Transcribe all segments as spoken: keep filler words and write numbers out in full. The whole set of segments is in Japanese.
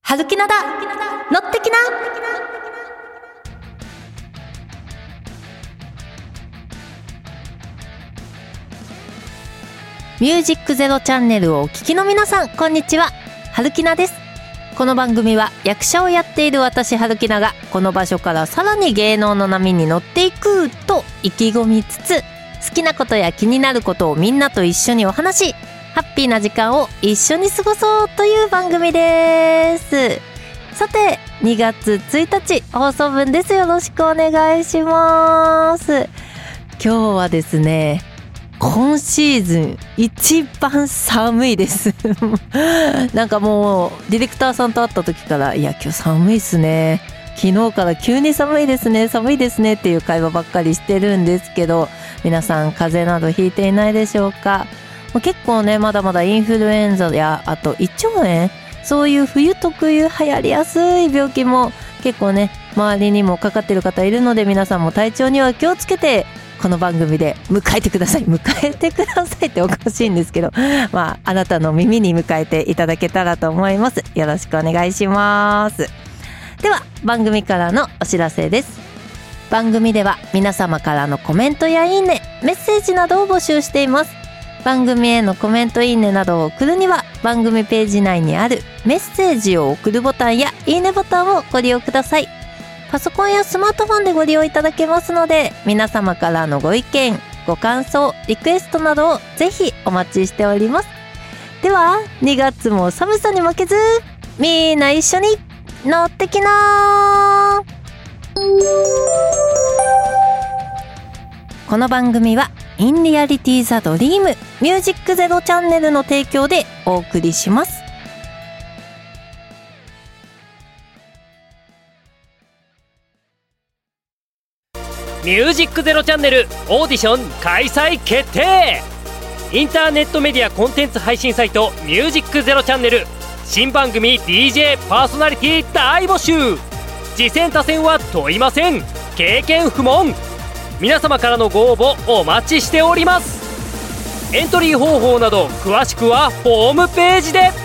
春キナだ乗ってきな。ミュージックゼロチャンネルをお聞きの皆さん、こんにちは。春キナです。この番組は役者をやっている私春キナがこの場所からさらに芸能の波に乗っていくと意気込みつつ、好きなことや気になることをみんなと一緒にお話し、ハッピーな時間を一緒に過ごそうという番組です。さてにがつついたち放送分です。よろしくお願いします。今日はですね、今シーズン一番寒いですなんかもうディレクターさんと会った時から、いや今日寒いっすね、昨日から急に寒いですね寒いですねっていう会話ばっかりしてるんですけど、皆さん風邪などひいていないでしょうか。結構ね、まだまだインフルエンザやあと胃腸炎、そういう冬特有流行りやすい病気も結構ね、周りにもかかってる方いるので、皆さんも体調には気をつけてこの番組で迎えてください迎えてくださいっておかしいんですけど、まああなたの耳に迎えていただけたらと思います。よろしくお願いします。では番組からのお知らせです。番組では皆様からのコメントやいいね、メッセージなどを募集しています。番組へのコメントいいねなどを送るには、番組ページ内にあるメッセージを送るボタンやいいねボタンをご利用ください。パソコンやスマートフォンでご利用いただけますので、皆様からのご意見、ご感想、リクエストなどをぜひお待ちしております。ではにがつも寒さに負けず、みんな一緒に乗ってきな。この番組はインリアリティザドリームミュージックゼロチャンネルの提供でお送りします。 ミュージックゼロチャンネルオーディション開催決定。インターネットメディアコンテンツ配信サイトミュージックゼロチャンネル、新番組 ディージェー パーソナリティ大募集。次戦他戦は問いません、経験不問。皆様からのご応募お待ちしております。エントリー方法など詳しくはホームページで。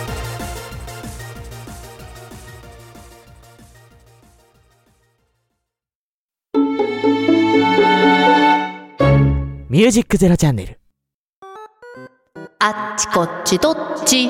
ミュージックゼロチャンネル。 あっちこっちどっち、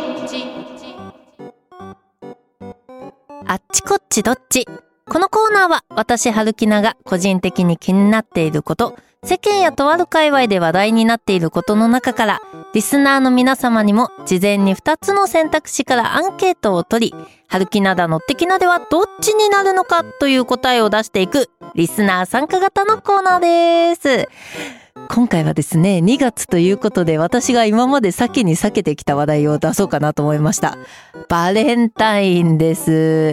あっちこっちどっち。このコーナーは私春キナが個人的に気になっていること、世間やとある界隈で話題になっていることの中から、リスナーの皆様にも事前にふたつの選択肢からアンケートを取り、春キナだのってきなではどっちになるのかという答えを出していくリスナー参加型のコーナーです。今回はですね、にがつということで、私が今まで先に避けてきた話題を出そうかなと思いました。バレンタインです。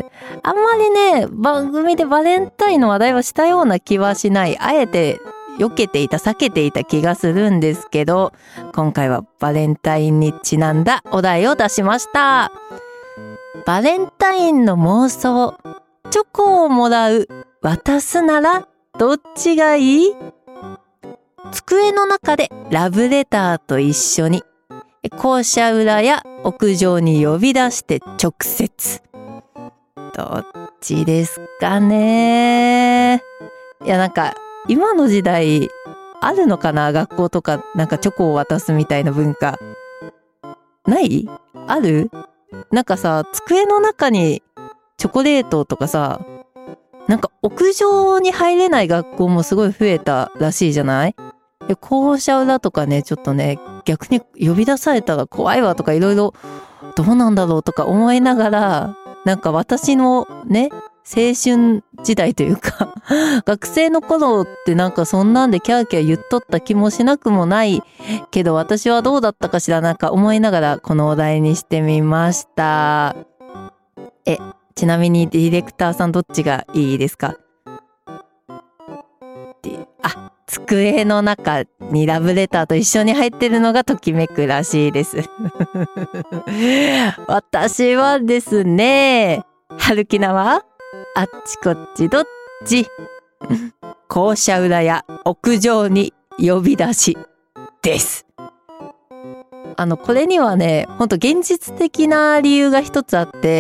あんまりね、番組でバレンタインの話題をしたような気はしない。あえて避けていた、避けていた気がするんですけど、今回はバレンタインにちなんだお題を出しました。バレンタインの妄想、チョコをもらう、渡すならどっちがいい？机の中でラブレターと一緒に、校舎裏や屋上に呼び出して直接。どっちですかね。いや、なんか今の時代あるのかな、学校とかなんかチョコを渡すみたいな文化ない？ある？なんかさ、机の中にチョコレートとかさ、なんか屋上に入れない学校もすごい増えたらしいじゃない？校舎裏とかね、ちょっとね、逆に呼び出されたら怖いわとか、いろいろどうなんだろうとか思いながら、なんか私のね、青春時代というか学生の頃ってなんかそんなんでキャーキャー言っとった気もしなくもないけど、私はどうだったかしら、なんか思いながらこのお題にしてみました。え、ちなみにディレクターさんどっちがいいですか？あ、机の中にラブレターと一緒に入ってるのがときめくらしいです私はですね、春キナはあっちこっちどっち校舎裏や屋上に呼び出しです。あのこれにはね、ほんと現実的な理由が一つあって、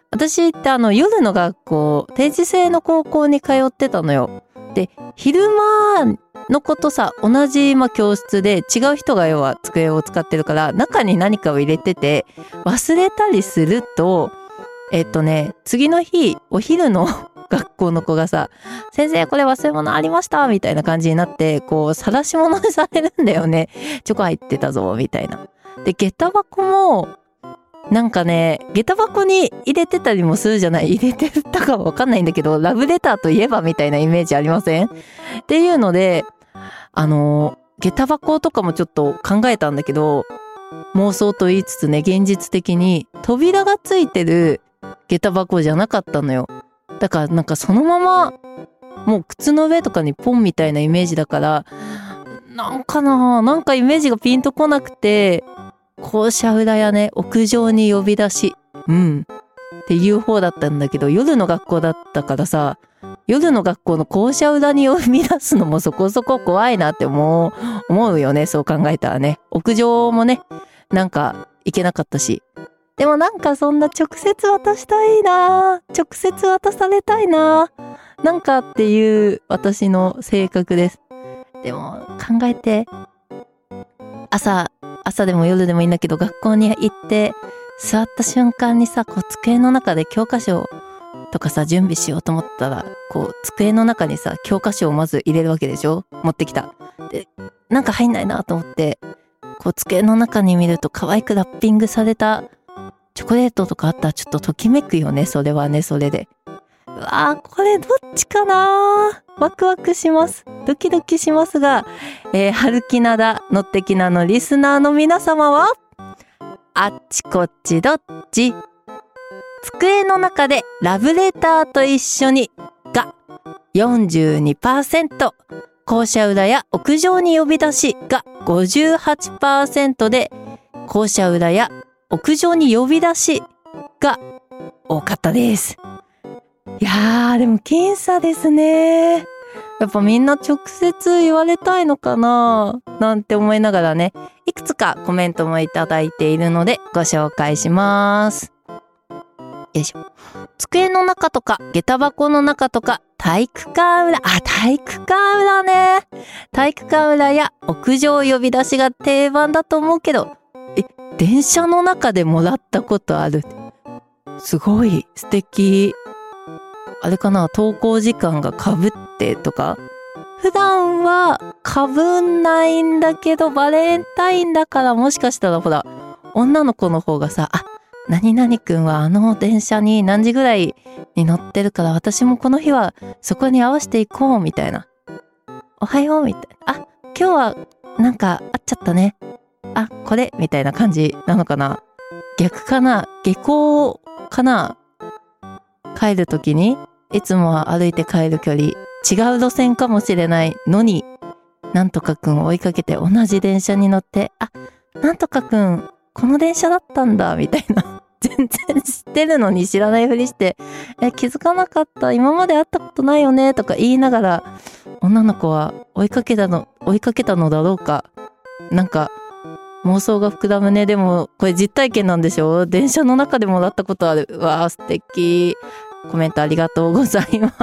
私ってあの夜の学校、定時制の高校に通ってたのよ。で、昼間の子とさ、同じ、まあ、教室で違う人が要は机を使ってるから、中に何かを入れてて、忘れたりすると、えっとね、次の日、お昼の学校の子がさ、先生これ忘れ物ありましたみたいな感じになって、こう、晒し物にされるんだよね。チョコ入ってたぞ、みたいな。で、下駄箱も、なんかね、下駄箱に入れてたりもするじゃない？入れてたかわかんないんだけど、ラブレターといえばみたいなイメージありません？っていうので、あの、下駄箱とかもちょっと考えたんだけど、妄想と言いつつね、現実的に扉がついてる下駄箱じゃなかったのよ。だからなんかそのまま、もう靴の上とかにポンみたいなイメージだから、なんかな、なんかイメージがピンとこなくて、校舎裏やね、屋上に呼び出し、うん、っていう方だったんだけど、夜の学校だったからさ、夜の学校の校舎裏に呼び出すのもそこそこ怖いなって思う、思うよね、そう考えたらね。屋上もね、なんか行けなかったし。でもなんかそんな直接渡したいな、直接渡されたいな、なんかっていう私の性格です。でも考えて、朝、朝でも夜でもいいんだけど、学校に行って座った瞬間にさ、こう机の中で教科書とかさ、準備しようと思ったら、こう机の中にさ、教科書をまず入れるわけでしょ？持ってきた。で、なんか入んないなと思って、こう机の中に見ると可愛くラッピングされたチョコレートとかあったらちょっとときめくよね、それはね、それで。うわー、これどっちかなー、ワクワクします。ドキドキしますが、えー、春木なだのってきなのリスナーの皆様は、あっちこっちどっち？机の中でラブレターと一緒にが よんじゅうにパーセント、校舎裏や屋上に呼び出しが ごじゅうはちパーセント で、校舎裏や屋上に呼び出しが多かったです。いやー、でも僅差ですね。やっぱみんな直接言われたいのかななんて思いながらね、いくつかコメントもいただいているのでご紹介します。よいしょ。机の中とか下駄箱の中とか体育館裏、あ、体育館裏ね。体育館裏や屋上呼び出しが定番だと思うけど、え、電車の中でもらったことある。すごい素敵。あれかな、登校時間が被ってとか。普段は被んないんだけど、バレンタインだからもしかしたらほら、女の子の方がさ、あ、何々くんはあの電車に何時ぐらいに乗ってるから私もこの日はそこに合わせていこうみたいな。おはようみたいな。あ、今日はなんか会っちゃったね。あ、これみたいな感じなのかな。逆かな、下校かな。帰るときにいつもは歩いて帰る距離違う路線かもしれないのに、なんとかくんを追いかけて同じ電車に乗って、あ、なんとかくんこの電車だったんだみたいな。全然知ってるのに知らないふりして、え、気づかなかった、今まで会ったことないよねとか言いながら、女の子は追いかけたの追いかけたのだろうか。なんか妄想が膨らむね。でもこれ実体験なんでしょ？電車の中でもらったことある。うわー、素敵。コメントありがとうございます。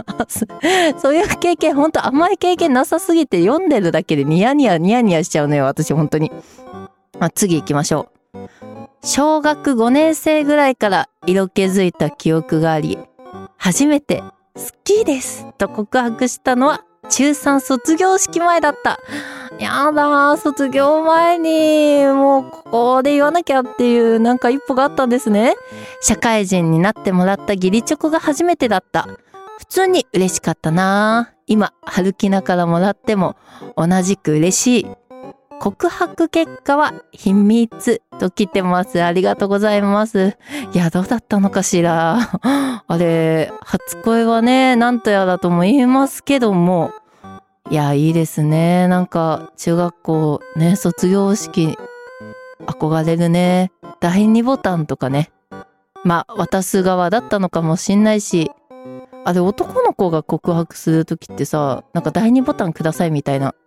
そういう経験、ほんと甘い経験なさすぎて読んでるだけでニヤニヤニヤニヤしちゃうのよ、私本当に。あ、次行きましょう。小学ごねん生ぐらいから色気づいた記憶があり、初めて好きですと告白したのは中さん卒業式前だった。やだー、卒業前にもうここで言わなきゃっていうなんか一歩があったんですね。社会人になってもらった義理チョコが初めてだった。普通に嬉しかったな。今春樹菜からもらっても同じく嬉しい。告白結果は秘密と来てます。ありがとうございます。いや、どうだったのかしら。あれ、初恋はね、なんとやらとも言えますけども、いや、いいですね。なんか中学校ね、卒業式憧れるね。だいにボタンとかね、まあ渡す側だったのかもしんないし、あれ男の子が告白するときってさ、なんかだいにボタンくださいみたいな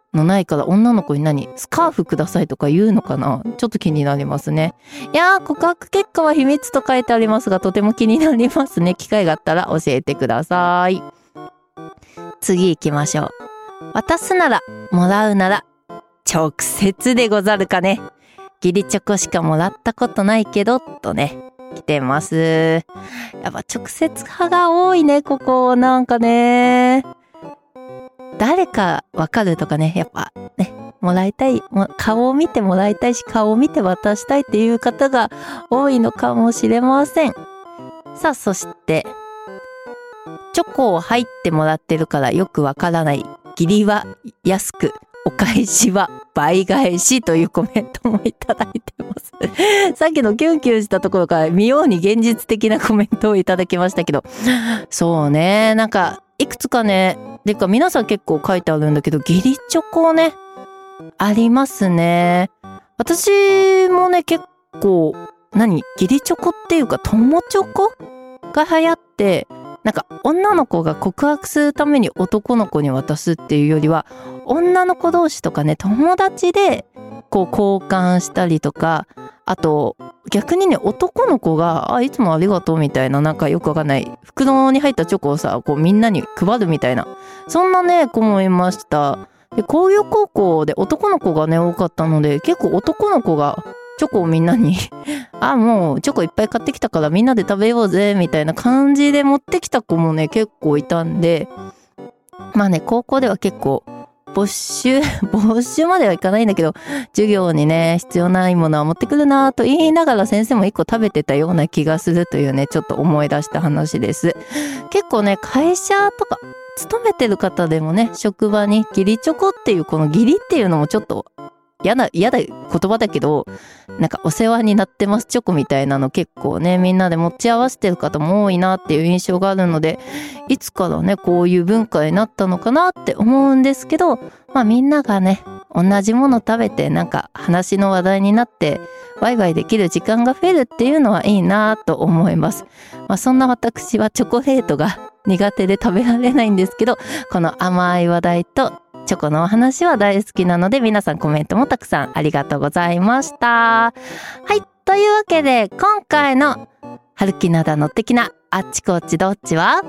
のないから女の子に何スカーフくださいとか言うのかな。ちょっと気になりますね。いやー、告白結果は秘密と書いてありますが、とても気になりますね。機会があったら教えてください。次行きましょう。渡すなら、もらうなら、直接でござるかね。義理チョコしかもらったことないけど、とね、来てます。やっぱ直接派が多いね、ここ。なんかね。誰かわかるとかね、やっぱね、もらいたい、も顔を見てもらいたいし、顔を見て渡したいっていう方が多いのかもしれません。さあ、そして、チョコを入ってもらってるからよくわからない。義理は安く、お返しは倍返しというコメントもいただいてます。さっきのキュンキュンしたところから妙に現実的なコメントをいただきましたけど、そうね、なんかいくつかね、てか皆さん結構書いてあるんだけど、義理チョコね、ありますね。私もね、結構、何義理チョコっていうか友チョコが流行って、なんか女の子が告白するために男の子に渡すっていうよりは、女の子同士とかね、友達でこう交換したりとか、あと逆にね、男の子があいつもありがとうみたいな、なんかよくわかんない袋に入ったチョコをさ、こうみんなに配るみたいな、そんなね子もいました。で、工業高校で男の子がね多かったので、結構男の子がチョコをみんなにあ、もうチョコいっぱい買ってきたからみんなで食べようぜみたいな感じで持ってきた子もね結構いたんで、まあね、高校では結構没収没収まではいかないんだけど、授業にね必要ないものは持ってくるなと言いながら先生も一個食べてたような気がするというね、ちょっと思い出した話です。結構ね、会社とか勤めてる方でもね、職場に義理チョコっていう、この義理っていうのもちょっと嫌な、嫌だ言葉だけど、なんかお世話になってますチョコみたいなの結構ね、みんなで持ち合わせてる方も多いなっていう印象があるので、いつからね、こういう文化になったのかなって思うんですけど、まあみんながね、同じもの食べてなんか話の話題になってワイワイできる時間が増えるっていうのはいいなと思います。まあそんな私はチョコレートが苦手で食べられないんですけど、この甘い話題とチョコのお話は大好きなので、皆さんコメントもたくさんありがとうございました。はい、というわけで今回の春木なだの的なあっちこっちどっちは、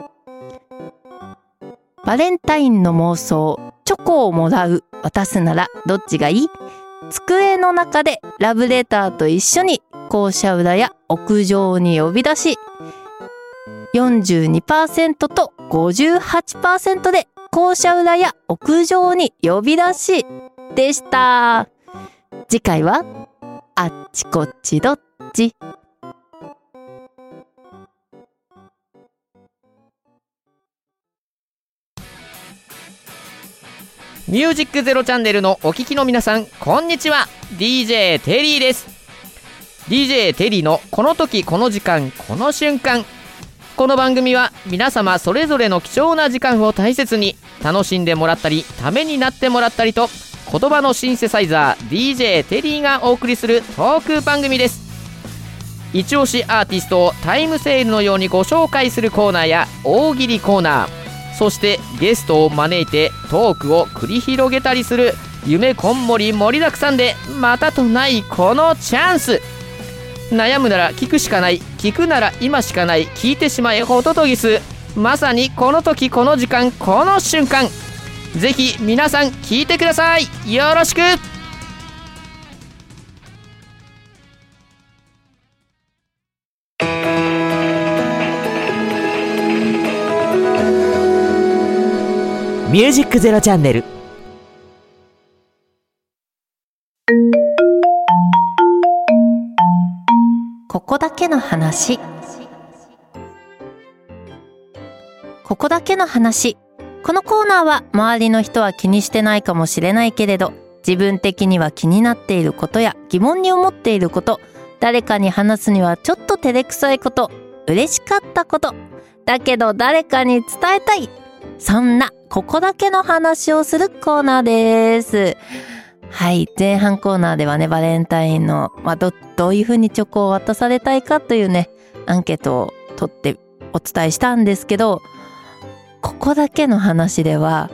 バレンタインの妄想、チョコをもらう、渡すならどっちがいい？机の中でラブレターと一緒に校舎裏や屋上に呼び出し、よんじゅうにパーセント と ごじゅうはちパーセント で校舎裏や屋上に呼び出しでした。次回はあっちこっちどっち。 ミュージックゼロチャンネルのお聞きの皆さん、こんにちは。 ディージェー テリーです。 ディージェー テリーのこの時この時間この瞬間。この番組は皆様それぞれの貴重な時間を大切に楽しんでもらったり、ためになってもらったりと、言葉のシンセサイザー ディージェー テリーがお送りするトーク番組です。一押しアーティストをタイムセールのようにご紹介するコーナーや大喜利コーナー、そしてゲストを招いてトークを繰り広げたりする夢こんもり盛りだくさんで、またとないこのチャンス。悩むなら聞くしかない、聞くなら今しかない、聞いてしまえホトトギス。まさにこの時この時間この瞬間、ぜひ皆さん聞いてください。よろしく。 ミュージックゼロチャンネル。 ここだけの話。ここだけの話。このコーナーは周りの人は気にしてないかもしれないけれど、自分的には気になっていることや疑問に思っていること、誰かに話すにはちょっと照れくさいこと、嬉しかったこと、だけど誰かに伝えたい、そんなここだけの話をするコーナーです。はい、前半コーナーではね、バレンタインの、まあ、ど、どういう風にチョコを渡されたいかというね、アンケートを取ってお伝えしたんですけど、ここだけの話では、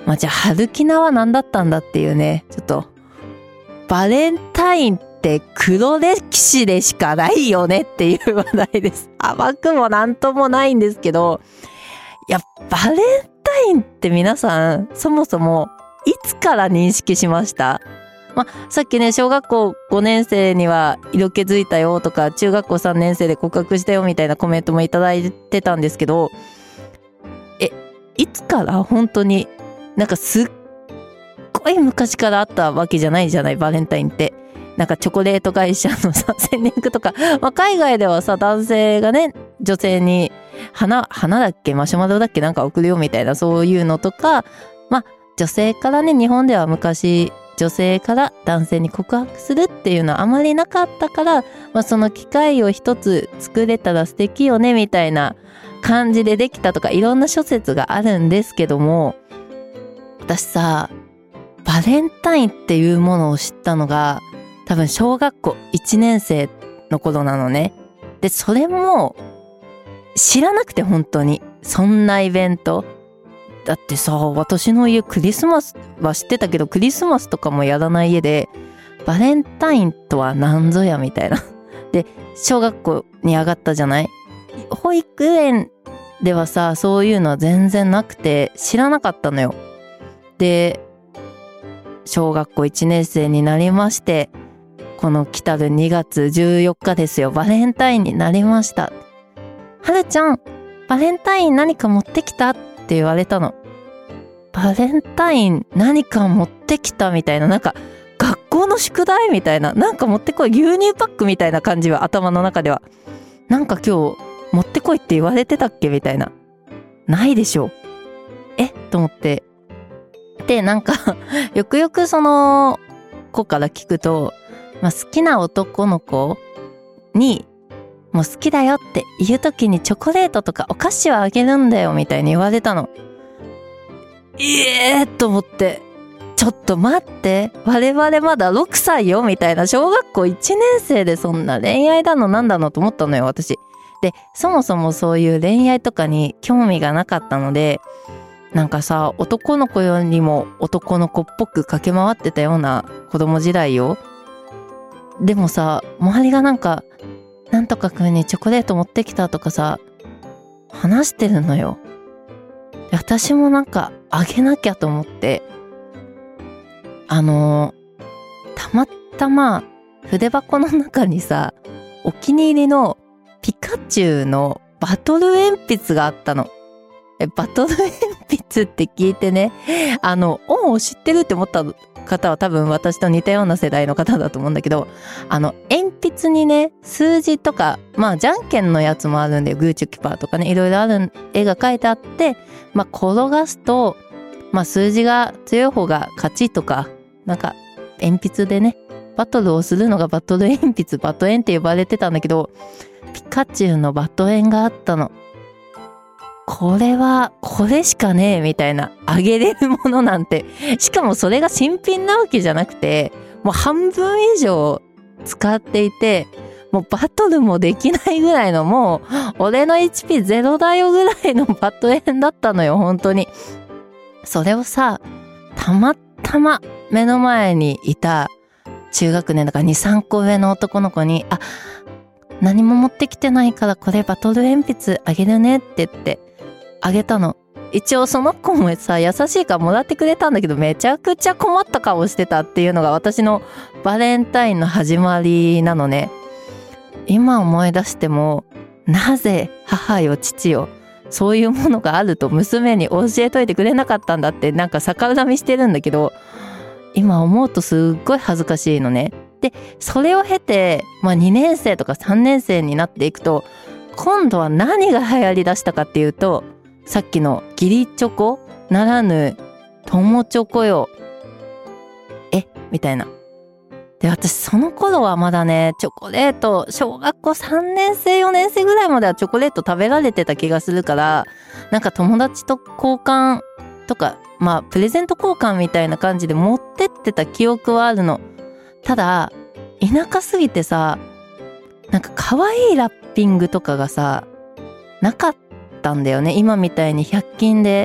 まあ、じゃあ春キナは何だったんだっていうね、ちょっとバレンタインって黒歴史でしかないよねっていう話題です。甘くもなんともないんですけど、いやバレンタインって皆さんそもそもいつから認識しました？まあ、さっきね、小学校ごねん生には色気づいたよとか、中学校さんねん生で告白したよみたいなコメントもいただいてたんですけど、え、いつから本当に、なんかすっごい昔からあったわけじゃないじゃない、バレンタインって。なんかチョコレート会社のさ、宣伝句とか、まあ、海外ではさ、男性がね、女性に花、花だっけマシュマロだっけなんか送るよみたいな、そういうのとか、まあ、女性からね、日本では昔、女性から男性に告白するっていうのはあまりなかったから、まあ、その機会を一つ作れたら素敵よねみたいな感じでできたとか、いろんな諸説があるんですけども、私さ、バレンタインっていうものを知ったのが多分小学校いちねん生の頃なのね。で、それも知らなくて、本当にそんなイベントだってさ、私の家クリスマスは知ってたけど、クリスマスとかもやらない家で、バレンタインとは何ぞやみたいな。で、小学校に上がったじゃない？保育園ではさ、そういうのは全然なくて、知らなかったのよ。で、小学校いちねん生になりまして、この来たるにがつじゅうよっかですよ、バレンタインになりました。はるちゃん、バレンタイン何か持ってきた？って言われたの。バレンタイン何か持ってきたみたいな、なんか学校の宿題みたいな、なんか持ってこい、牛乳パックみたいな感じは頭の中では、なんか今日持ってこいって言われてたっけみたいな、ないでしょ。えと思って、でなんかよくよくその子から聞くと、まあ、好きな男の子にもう好きだよって言うときにチョコレートとかお菓子をあげるんだよみたいに言われたの。ええー、と思って、ちょっと待って、我々まだろくさいよみたいな、小学校いちねん生でそんな恋愛だのなんだのと思ったのよ、私。で、そもそもそういう恋愛とかに興味がなかったので、なんかさ、男の子よりも男の子っぽく駆け回ってたような子供時代よ。でもさ、周りがなんか、なんとかくんにチョコレート持ってきたとかさ、話してるのよ。で、私もなんかあげなきゃと思って、あのー、たまたま筆箱の中にさ、お気に入りのピカチュウのバトル鉛筆があったの。え、バトル鉛筆って聞いてね、あの、おお知ってるって思った方は多分私と似たような世代の方だと思うんだけど、あの、鉛筆にね、数字とか、まあ、じゃんけんのやつもあるんで、グーチョキパーとかね、いろいろある、絵が描いてあって、まあ、転がすと、まあ、数字が強い方が勝ちとか、なんか、鉛筆でね、バトルをするのがバトル鉛筆、バトエンって呼ばれてたんだけど、ピカチュウのバトエンがあったの。これは、これしかねえみたいな、あげれるものなんて。しかもそれが新品なわけじゃなくて、もう半分以上使っていて、もうバトルもできないぐらいの、もう、俺の エイチピーゼロ だよぐらいのバトエンだったのよ、本当に。それをさ、たまたま目の前にいた中学年だからに、さんこ上の男の子に、あ、何も持ってきてないからこれバトル鉛筆あげるねって言ってあげたの。一応その子もさ、優しいからもらってくれたんだけど、めちゃくちゃ困った顔してたっていうのが私のバレンタインの始まりなのね。今思い出しても、なぜ母よ父よ、そういうものがあると娘に教えといてくれなかったんだって、なんか逆恨みしてるんだけど、今思うとすっごい恥ずかしいのね。で、それを経て、まあにねん生とかさんねん生になっていくと、今度は何が流行り出したかっていうと、さっきの義理チョコならぬ友チョコよ。えみたいな。で、私その頃はまだね、チョコレート、小学校さんねん生よねん生ぐらいまではチョコレート食べられてた気がするから、なんか友達と交換とか、まあプレゼント交換みたいな感じで持ってってた記憶はあるの。ただ、田舎すぎてさ、なんか可愛いラッピングとかがさ、なかったんだよね。今みたいにひゃく均で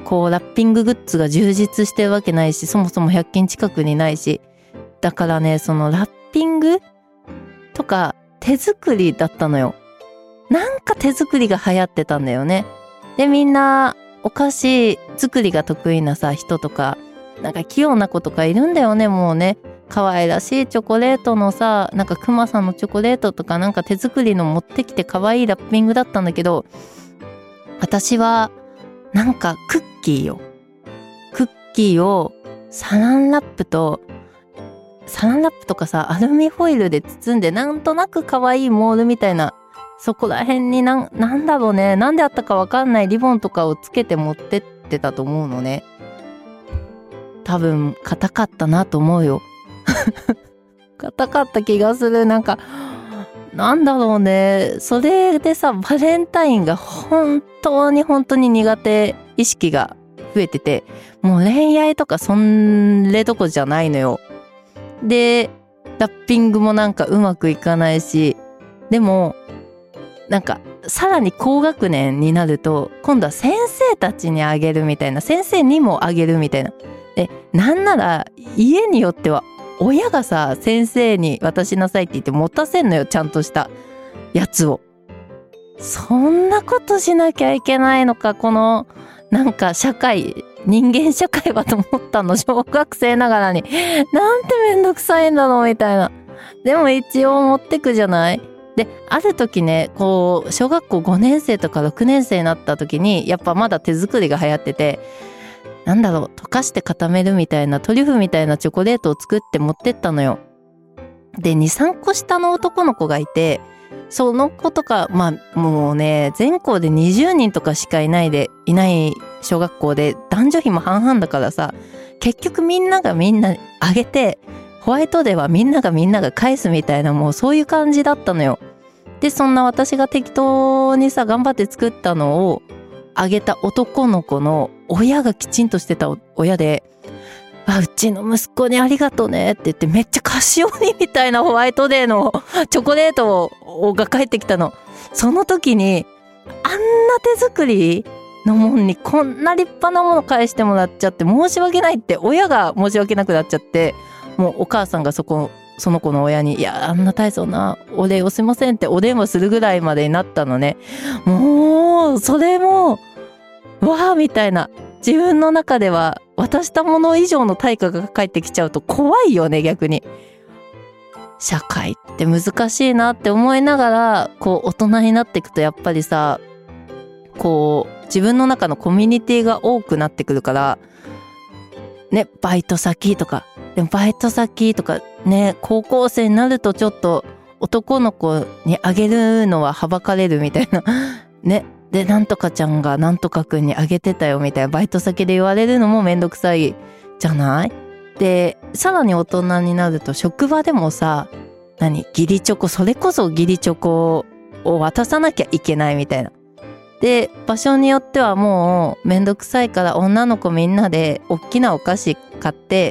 こうラッピンググッズが充実してるわけないし、そもそもひゃっ均近くにないし、だからね、そのラッピングとか手作りだったのよ。なんか手作りが流行ってたんだよね。で、みんなお菓子作りが得意なさ人とか、なんか器用な子とかいるんだよね。もうね、可愛らしいチョコレートのさ、なんかクマさんのチョコレートとかなんか手作りの持ってきて可愛いラッピングだったんだけど、私はなんかクッキーよ。クッキーをサランラップとサランラップとかさ、アルミホイルで包んで、なんとなく可愛いモールみたいな、そこら辺になん、なんだろうね、なんであったかわかんないリボンとかをつけて持ってってたと思うのね。多分硬かったなと思うよ。硬かった気がする。なんかなんだろうね、それでさ、バレンタインが本当に本当に苦手意識が増えてて、もう恋愛とかそんれどこじゃないのよ。で、ラッピングもなんかうまくいかないし、でもなんかさらに高学年になると今度は先生たちにあげるみたいな、先生にもあげるみたいな。で、なんなら家によっては親がさ、先生に渡しなさいって言って持たせんのよ、ちゃんとしたやつを。そんなことしなきゃいけないのか、このなんか社会、人間社会はと思ったの、小学生ながらに。なんてめんどくさいんだろうみたいな。でも一応持ってくじゃない。で、ある時ね、こう小学校ごねん生とかろくねん生になった時に、やっぱまだ手作りが流行ってて、なんだろう、溶かして固めるみたいな、トリュフみたいなチョコレートを作って持ってったのよ。で、に、さんこ下の男の子がいて、その子とか、まあもうね、全校でにじゅうにんとかしかいないで、いない小学校で、男女比も半々だからさ、結局みんながみんなあげて、ホワイトデーはみんながみんなが返すみたいな、もうそういう感じだったのよ。で、そんな私が適当にさ、頑張って作ったのをあげた男の子の親がきちんとしてた親で、あ、うちの息子にありがとうねって言って、めっちゃ菓子折りみたいなホワイトデーのチョコレートが返ってきたの。その時に、あんな手作りのもんにこんな立派なもの返してもらっちゃって申し訳ないって、親が申し訳なくなっちゃって、もうお母さんがそこ、その子の親に、いや、あんな大層なお礼をすいませんってお電話するぐらいまでになったのね。もう、それも、わーみたいな。自分の中では渡したもの以上の対価が返ってきちゃうと怖いよね、逆に。社会って難しいなって思いながら、こう大人になっていくとやっぱりさ、こう自分の中のコミュニティが多くなってくるから、ね、バイト先とか、でもバイト先とかね、高校生になるとちょっと男の子にあげるのははばかれるみたいな。ね。で、なんとかちゃんがなんとかくんにあげてたよみたいな、バイト先で言われるのもめんどくさいじゃない？で、さらに大人になると職場でもさ、何？義理チョコ、それこそ義理チョコを渡さなきゃいけないみたいな。で、場所によってはもうめんどくさいから女の子みんなで大きなお菓子買って、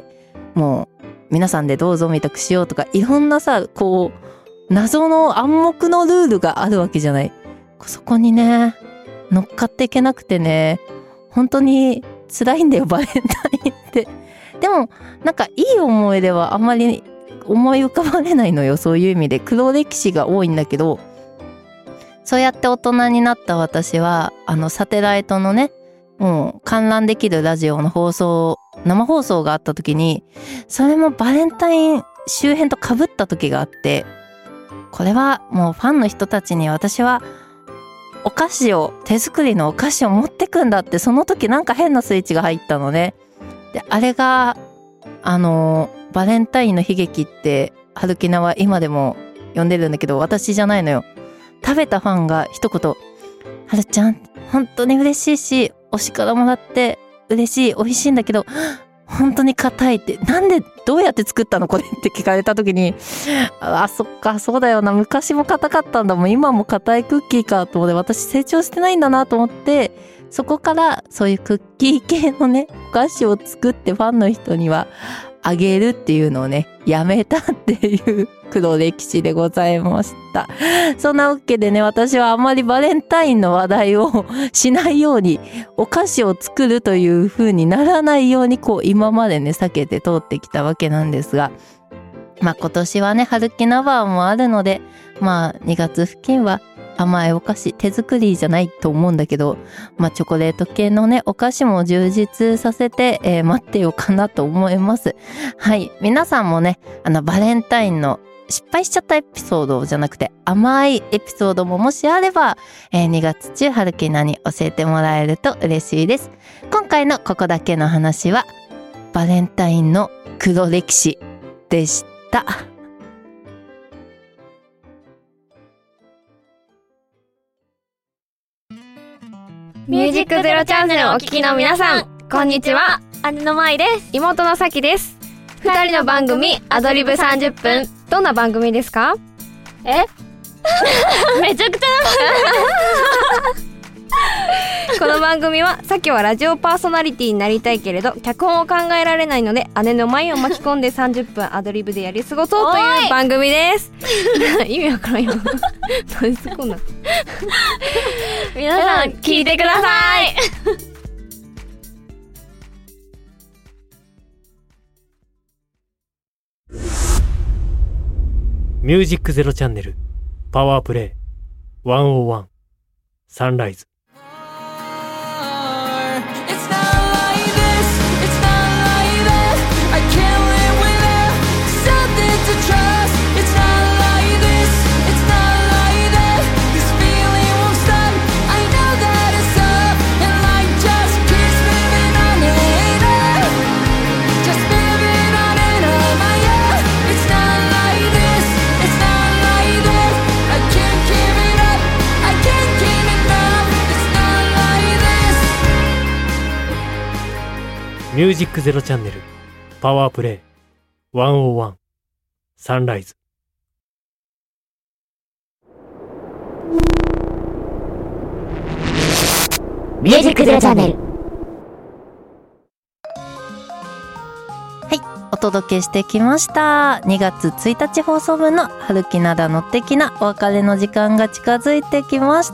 もう皆さんでどうぞみたくしようとか、いろんなさ、こう、謎の暗黙のルールがあるわけじゃない。そこにね、乗っかっていけなくてね、本当に辛いんだよ、バレンタインって。でも、なんかいい思い出はあんまり思い浮かばれないのよ、そういう意味で。黒歴史が多いんだけど、そうやって大人になった私は、あの、サテライトのね、もう観覧できるラジオの放送、生放送があった時に、それもバレンタイン周辺と被った時があって、これはもうファンの人たちに私はお菓子を、手作りのお菓子を持ってくんだって、その時なんか変なスイッチが入ったのね。で、あれが、あの、バレンタインの悲劇って、春樹菜は今でも呼んでるんだけど、私じゃないのよ。食べたファンが一言、はるちゃん、本当に嬉しいし、推しからもらって嬉しい、美味しいんだけど、本当に硬いって、なんで、どうやって作ったのこれって聞かれた時に、あ、そっか、そうだよな、昔も硬かったんだもん、今も硬いクッキーかと思って、私成長してないんだなと思って、そこからそういうクッキー系のね、お菓子を作ってファンの人にはあげるっていうのをね、やめたっていう黒歴史でございました。そんなわけでね、私はあまりバレンタインの話題をしないように、お菓子を作るという風にならないように、こう今までね避けて通ってきたわけなんですが、まあ今年はね春キナバーもあるので、まあにがつ付近は甘いお菓子、手作りじゃないと思うんだけど、まあチョコレート系のねお菓子も充実させて、えー、待ってようかなと思います。はい、皆さんもね、あのバレンタインの失敗しちゃったエピソードじゃなくて甘いエピソードももしあれば、えー、にがつ中春キナに教えてもらえると嬉しいです。今回のここだけの話はバレンタインの黒歴史でした。 ミュージックゼロチャンネルをお聞きの皆さん、こんにちは。姉の舞です。妹のさきです。二人の番組アドリブさんじゅっぷん、どんな番組ですか？えめちゃくちゃこの番組は、さきはラジオパーソナリティになりたいけれど脚本を考えられないので、姉の舞を巻き込んでさんじゅっぷんアドリブでやり過ごそうという番組です。意味わからんよ。何すこんな皆さん聞いてください。 ミュージックゼロチャンネルパワープレイひゃくいちサンライズ。ミュージックゼロチャンネルパワープレイひゃくいちサンライズ。 ミュージックゼロチャンネル。 はい、お届けしてきました。にがつついたち放送分の春キナダの的なお別れの時間が近づいてきました。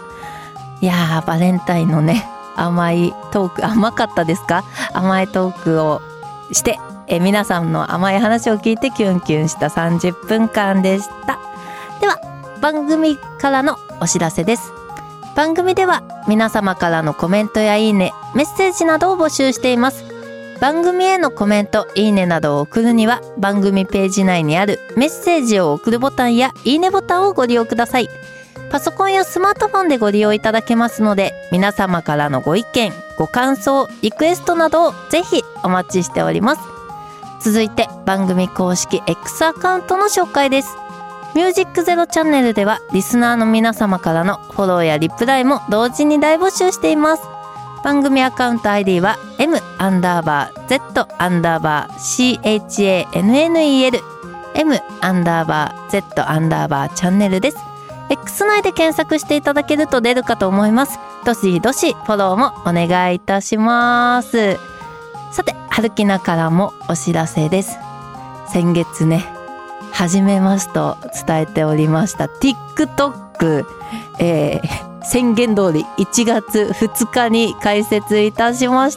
いやー、バレンタインのね甘いトーク、甘かったですか？甘いトークをしてえ皆さんの甘い話を聞いてキュンキュンしたさんじゅっぷんかんでした。では番組からのお知らせです。番組では皆様からのコメントやいいね、メッセージなどを募集しています。番組へのコメント、いいねなどを送るには番組ページ内にあるメッセージを送るボタンやいいねボタンをご利用ください。パソコンやスマートフォンでご利用いただけますので、皆様からのご意見、ご感想、リクエストなどをぜひお待ちしております。続いて番組公式 X アカウントの紹介です。ミュージックゼロチャンネルではリスナーの皆様からのフォローやリプライも同時に大募集しています。番組アカウント アイディー は M アンダーバー Z アンダーバー シーエイチエーエヌエヌイーエル M アンダーバー Z アンダーバーチャンネルです。X 内で検索していただけると出るかと思います。どしどしフォローもお願いいたします。さて、春キナからもお知らせです。先月ね、始めますと伝えておりました TikTok、えー、宣言通りいちがつふつかに開設いたしました。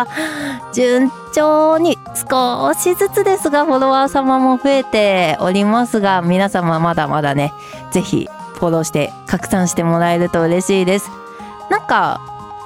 順調に少しずつですがフォロワー様も増えておりますが、皆様まだまだね、ぜひフォローして拡散してもらえると嬉しいです。なんか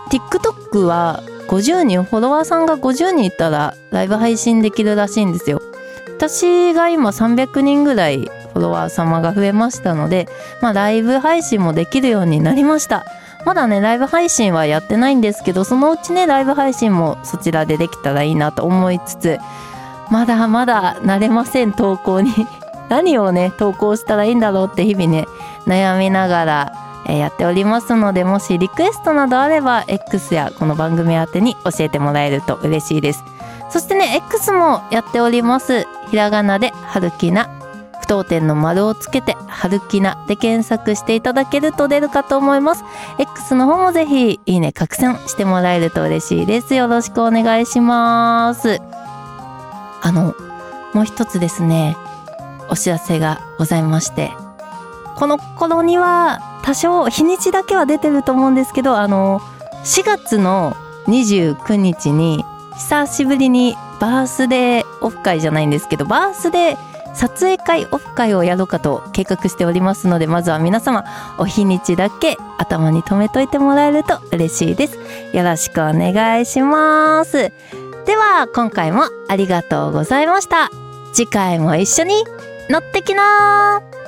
TikTok はごじゅうにん、フォロワーさんがごじゅうにんいたらライブ配信できるらしいんですよ。私が今さんびゃくにんぐらいフォロワー様が増えましたので、まあライブ配信もできるようになりました。まだねライブ配信はやってないんですけど、そのうちねライブ配信もそちらでできたらいいなと思いつつ、まだまだ慣れません、投稿に何をね投稿したらいいんだろうって日々ね悩みながら、えー、やっておりますので、もしリクエストなどあれば X やこの番組宛てに教えてもらえると嬉しいです。そしてね X もやっております。ひらがなで春キナ、句読点の丸をつけて春キナで検索していただけると出るかと思います。 X の方もぜひいいね拡散してもらえると嬉しいです。よろしくお願いします。あのもう一つですね、 お知らせがございまして、この頃には多少日にちだけは出てると思うんですけど、あのしがつのにじゅうくにちに久しぶりにバースデーオフ会じゃないんですけど、バースデー撮影会オフ会をやろうかと計画しておりますので、まずは皆様お日にちだけ頭に留めといてもらえると嬉しいです。よろしくお願いします。では今回もありがとうございました。次回も一緒に乗ってきなー。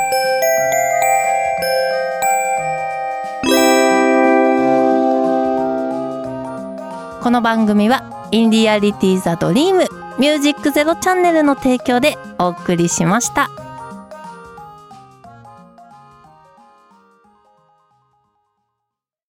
この番組はインリアリティザドリームミュージックゼロチャンネルの提供でお送りしました。